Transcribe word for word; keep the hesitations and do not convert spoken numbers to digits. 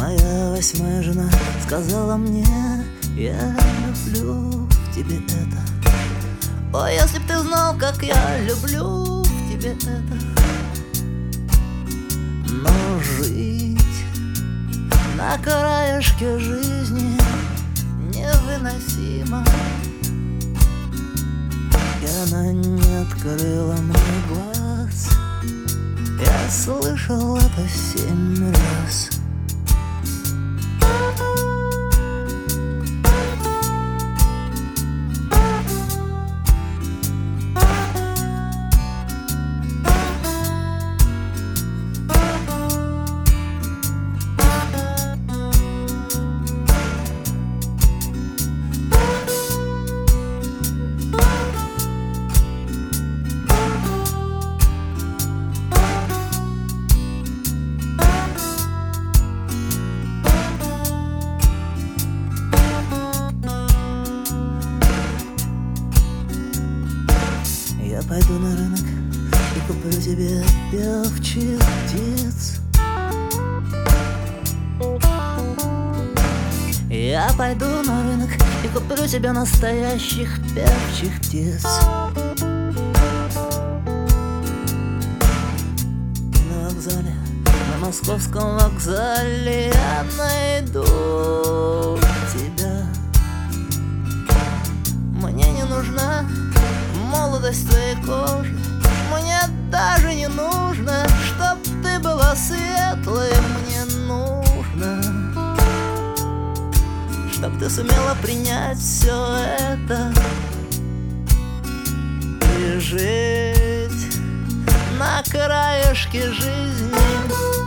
Моя восьмая жена сказала мне: я люблю в тебе это. О, если б ты знал, как я люблю в тебе это. Но жить на краешке жизни невыносимо. И она не открыла мой глаз. Я слышал это семь раз. Я пойду на рынок и куплю тебе певчих птиц. Я пойду на рынок и куплю тебе настоящих певчих птиц. На вокзале, на московском вокзале я найду тебя. Мне не нужна молодость твоей кожи, мне даже не нужно, чтоб ты была светлой. Мне нужно, чтоб ты сумела принять все это и жить на краешке жизни